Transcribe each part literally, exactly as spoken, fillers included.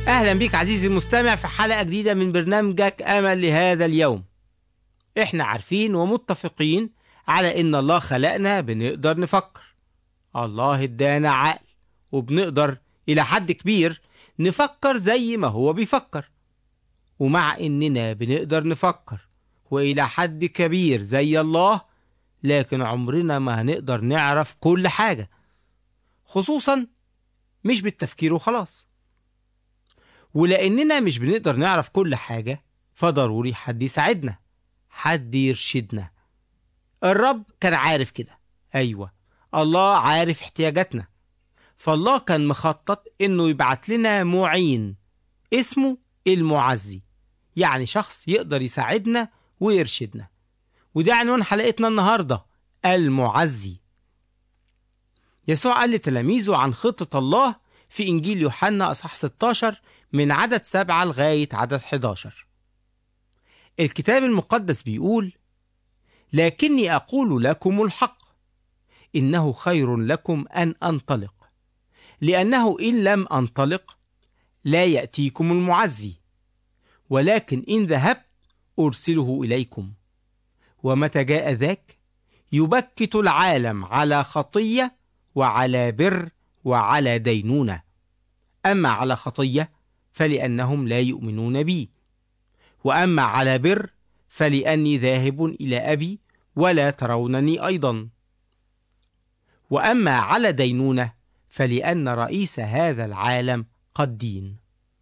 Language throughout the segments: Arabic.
أهلا بك عزيزي المستمع في حلقة جديدة من برنامجك أمل لهذا اليوم. إحنا عارفين ومتفقين على إن الله خلقنا بنقدر نفكر. الله ادانا عقل وبنقدر إلى حد كبير نفكر زي ما هو بيفكر. ومع إننا بنقدر نفكر وإلى حد كبير زي الله، لكن عمرنا ما هنقدر نعرف كل حاجة، خصوصا مش بالتفكير وخلاص. ولأننا مش بنقدر نعرف كل حاجة، فضروري حد يساعدنا، حد يرشدنا. الرب كان عارف كده. أيوة، الله عارف احتياجاتنا، فالله كان مخطط إنه يبعت لنا معين اسمه المعزي، يعني شخص يقدر يساعدنا ويرشدنا. وده عنوان حلقتنا النهاردة، المعزي. يسوع قال لتلاميذه عن خطة الله في إنجيل يوحنا أصحاح ستة عشر من عدد سبعة لغاية عدد أحد عشر. الكتاب المقدس بيقول: لكني أقول لكم الحق، إنه خير لكم أن أنطلق، لأنه إن لم أنطلق لا يأتيكم المعزي، ولكن إن ذهبت أرسله إليكم. ومتى جاء ذاك يبكت العالم على خطية وعلى بر وعلى دينونة. أما على خطية فلأنهم لا يؤمنون بي، وأما على بر فلأني ذاهب إلى أبي ولا ترونني أيضا، وأما على دينونة فلأن رئيس هذا العالم قد دين.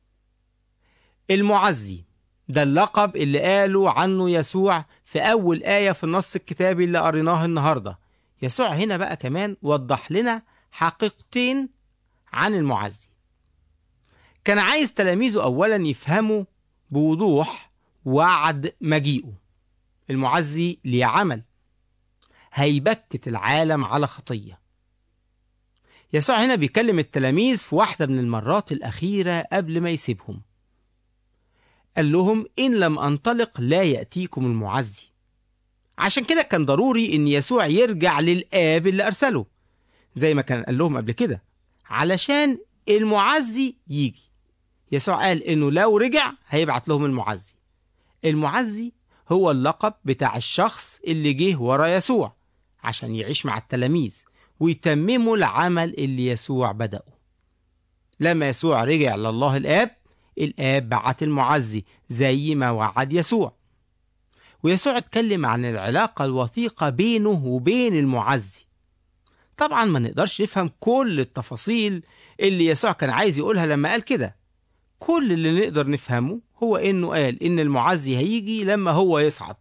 المعزي ده اللقب اللي قالوا عنه يسوع في أول آية في النص الكتابي اللي قريناه النهاردة. يسوع هنا بقى كمان وضح لنا حقيقتين عن المعزي. كان عايز تلاميذه أولا يفهموا بوضوح وعد مجيئه. المعزي ليه عمل، هيبكت العالم على خطية. يسوع هنا بيكلم التلاميذ في واحدة من المرات الأخيرة قبل ما يسيبهم. قال لهم: إن لم أنطلق لا يأتيكم المعزي. عشان كده كان ضروري إن يسوع يرجع للآب اللي أرسله، زي ما كان قال لهم قبل كده، علشان المعزي يجي. يسوع قال إنه لو رجع هيبعت لهم المعزي. المعزي هو اللقب بتاع الشخص اللي جه ورا يسوع عشان يعيش مع التلاميذ ويتمموا العمل اللي يسوع بدأه. لما يسوع رجع لله الآب، الآب بعت المعزي زي ما وعد يسوع. ويسوع اتكلم عن العلاقة الوثيقة بينه وبين المعزي. طبعا ما نقدرش نفهم كل التفاصيل اللي يسوع كان عايز يقولها لما قال كده. كل اللي نقدر نفهمه هو إنه قال إن المعزي هيجي لما هو يصعد.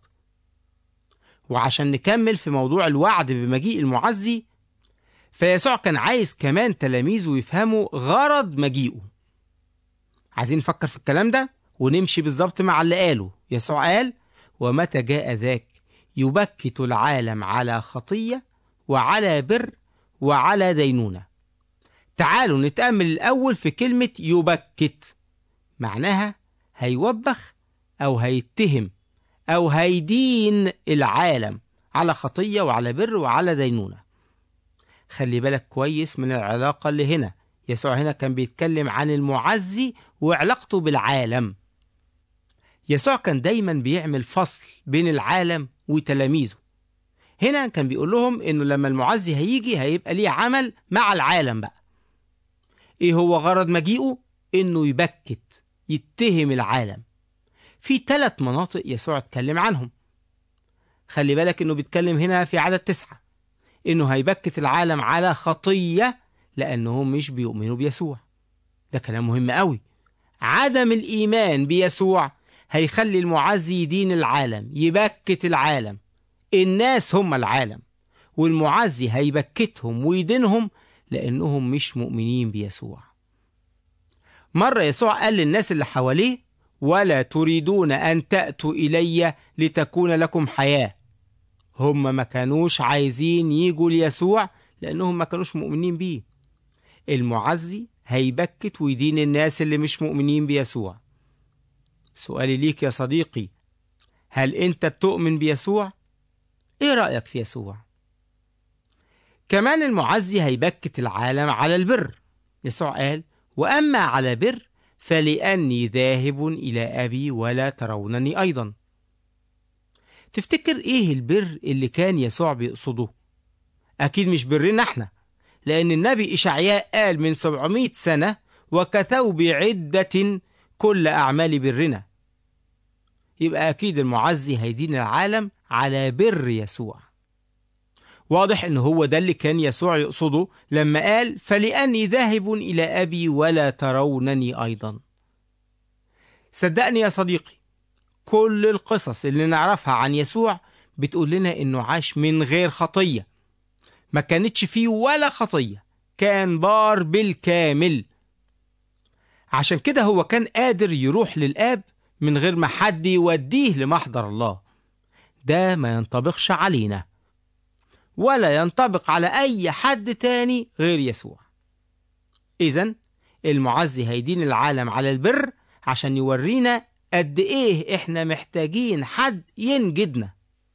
وعشان نكمل في موضوع الوعد بمجيء المعزي، فيسوع كان عايز كمان تلاميذه يفهموا غرض مجيئه. عايزين نفكر في الكلام ده ونمشي بالظبط مع اللي قاله. يسوع قال: ومتى جاء ذاك يبكت العالم على خطية وعلى بر وعلى دينونة. تعالوا نتأمل الأول في كلمة يبكت. معناها هيوبخ أو هيتهم أو هيدين العالم على خطية وعلى بر وعلى دينونة. خلي بالك كويس من العلاقة اللي هنا. يسوع هنا كان بيتكلم عن المعزي وعلاقته بالعالم. يسوع كان دايما بيعمل فصل بين العالم وتلاميذه. هنا كان بيقول لهم إنه لما المعزي هيجي هيبقى ليه عمل مع العالم بقى. إيه هو غرض مجيئه؟ إنه يبكت، يتهم العالم. في ثلاث مناطق يسوع اتكلم عنهم. خلي بالك إنه بيتكلم هنا في عدد تسعة إنه هيبكت العالم على خطية لأنهم مش بيؤمنوا بيسوع. ده كلام مهم قوي. عدم الإيمان بيسوع هيخلي المعزي يدين العالم، يبكت العالم. الناس هم العالم، والمعزي هيبكتهم ويدينهم لأنهم مش مؤمنين بيسوع. مرة يسوع قال للناس اللي حواليه: ولا تريدون أن تأتوا إلي لتكون لكم حياة. هم ما كانوش عايزين يجوا ليسوع لأنهم ما كانوش مؤمنين بيه. المعزي هيبكت ويدين الناس اللي مش مؤمنين بيسوع. سؤالي ليك يا صديقي، هل أنت بتؤمن بيسوع؟ إيه رأيك في يسوع؟ كمان المعزي هيبكت العالم على البر. يسوع قال: وأما على بر فلأني ذاهب إلى أبي ولا ترونني أيضا. تفتكر إيه البر اللي كان يسوع بيقصده؟ أكيد مش برنا احنا، لأن النبي إشعياء قال من سبعمائة سنة وكثوب عدة كل أعمال برنا. يبقى أكيد المعزي هيدين العالم على بر يسوع. واضح إن هو ده اللي كان يسوع يقصده لما قال فلأني ذاهب إلى أبي ولا ترونني أيضا. صدقني يا صديقي، كل القصص اللي نعرفها عن يسوع بتقول لنا إنه عاش من غير خطية، ما كانتش فيه ولا خطية، كان بار بالكامل. عشان كده هو كان قادر يروح للآب من غير ما حد يوديه لمحضر الله. ده ما ينطبقش علينا ولا ينطبق على أي حد تاني غير يسوع. إذن المعزي هيدين العالم على البر عشان يورينا قد إيه إحنا محتاجين حد ينجدنا.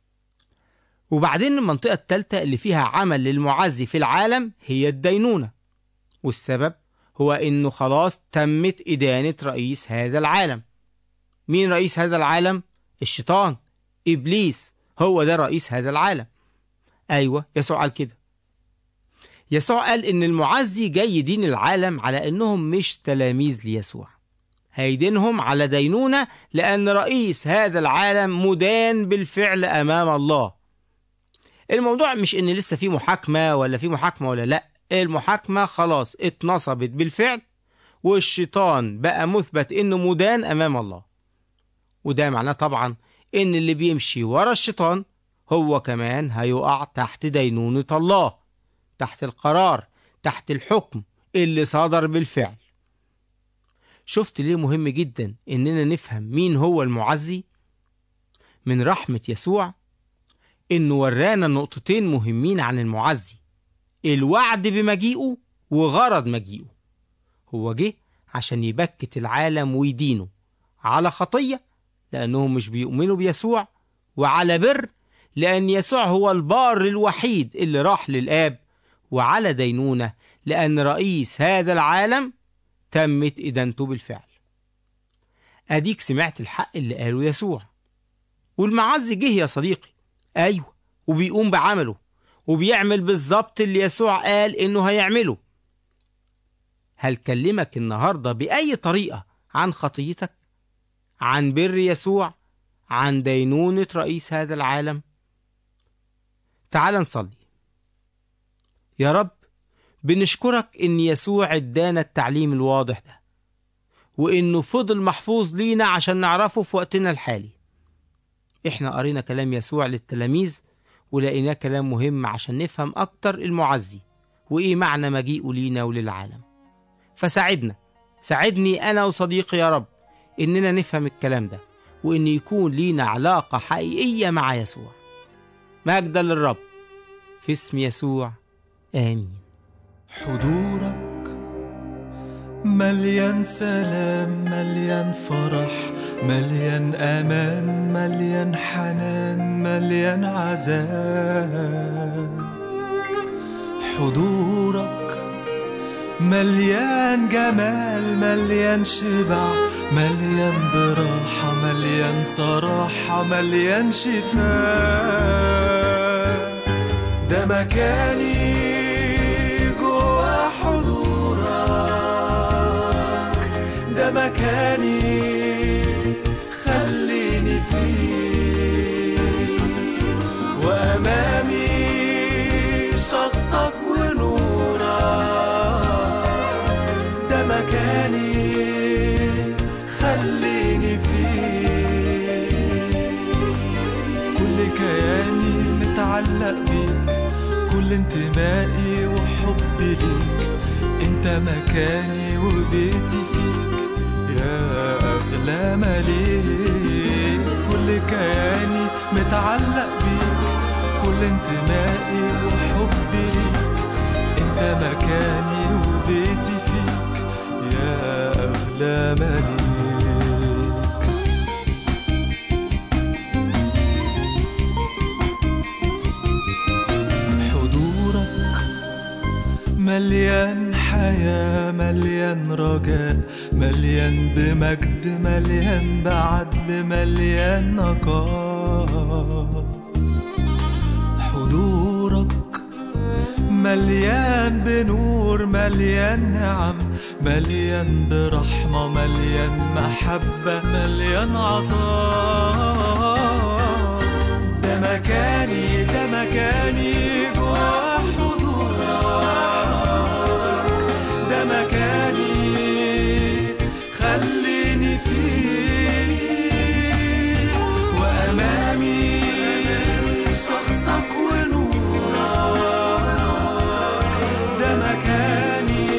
وبعدين المنطقة الثالثة اللي فيها عمل للمعزي في العالم هي الدينونة، والسبب هو إنه خلاص تمت إدانة رئيس هذا العالم. مين رئيس هذا العالم؟ الشيطان، إبليس، هو ده رئيس هذا العالم. أيوة، يسوع قال كده. يسوع قال إن المعزي جاي يدين العالم على إنهم مش تلاميذ ليسوع، هيدينهم على دينونة لأن رئيس هذا العالم مدان بالفعل أمام الله. الموضوع مش إن لسه في محاكمة ولا في محاكمة ولا لأ، المحاكمة خلاص اتنصبت بالفعل، والشيطان بقى مثبت إنه مدان أمام الله. وده معناه طبعا إن اللي بيمشي ورا الشيطان هو كمان هيقع تحت دينونة الله، تحت القرار، تحت الحكم اللي صدر بالفعل. شفت ليه مهم جدا إننا نفهم مين هو المعزي؟ من رحمة يسوع إنه ورانا نقطتين مهمين عن المعزي: الوعد بمجيئه وغرض مجيئه. هو جه عشان يبكت العالم ويدينه على خطية لأنهم مش بيؤمنوا بيسوع، وعلى بر لأن يسوع هو البار الوحيد اللي راح للآب، وعلى دينونة لأن رئيس هذا العالم تمت إدانته بالفعل. أديك سمعت الحق اللي قاله يسوع. والمعزي جه يا صديقي، أيوة، وبيقوم بعمله وبيعمل بالظبط اللي يسوع قال إنه هيعمله. هل كلمك النهاردة بأي طريقة عن خطيتك؟ عن بر يسوع؟ عن دينونة رئيس هذا العالم؟ تعال نصلي. يا رب، بنشكرك إن يسوع ادانا التعليم الواضح ده، وإنه فضل محفوظ لينا عشان نعرفه في وقتنا الحالي. إحنا قرينا كلام يسوع للتلاميذ ولقيناه كلام مهم عشان نفهم أكتر المعزي وإيه معنى مجيئه لينا وللعالم. فساعدنا، ساعدني أنا وصديقي يا رب إننا نفهم الكلام ده، وإن يكون لينا علاقة حقيقية مع يسوع. مجدا للرب، في اسم يسوع، آمين. حضورك مليان سلام، مليان فرح، مليان أمان، مليان حنان، مليان عذاب. حضورك مليان جمال، مليان شبع، مليان براحة، مليان صراحة، مليان شفاء. ده مكاني جوا حضورك، ده مكاني خليني فيه، وأمامي شخصك مكاني خليني فيه. كل كياني متعلق بيك، كل انتمائي وحبي ليك، انت مكاني وبيتي فيك يا أغلى مليك. كل كياني متعلق بيك، كل انتمائي وحبي ليك، انت مكاني وبيتي فيك يا أغلى مليك. حضورك مليان حنان، حياة، مليان رجاء، مليان بمجد، مليان بعدل، مليان نقاء. حضورك مليان بنور، مليان نعم، مليان برحمة، مليان محبة، مليان عطاء. ده مكاني، ده مكاني جوا حضورك، ده مكاني خليني فيه، وأمامي شخصك ونورك، ده مكاني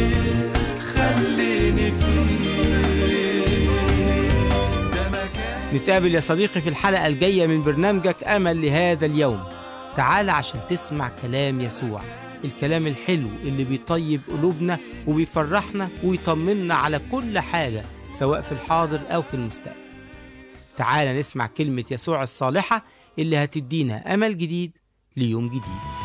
خليني فيه، ده مكاني. نتقابل يا صديقي في الحلقة الجاية من برنامجك أمل لهذا اليوم. تعال عشان تسمع كلام يسوع، الكلام الحلو اللي بيطيب قلوبنا وبيفرحنا ويطمنا على كل حاجة، سواء في الحاضر أو في المستقبل. تعال نسمع كلمة يسوع الصالحة اللي هتدينا أمل جديد ليوم جديد.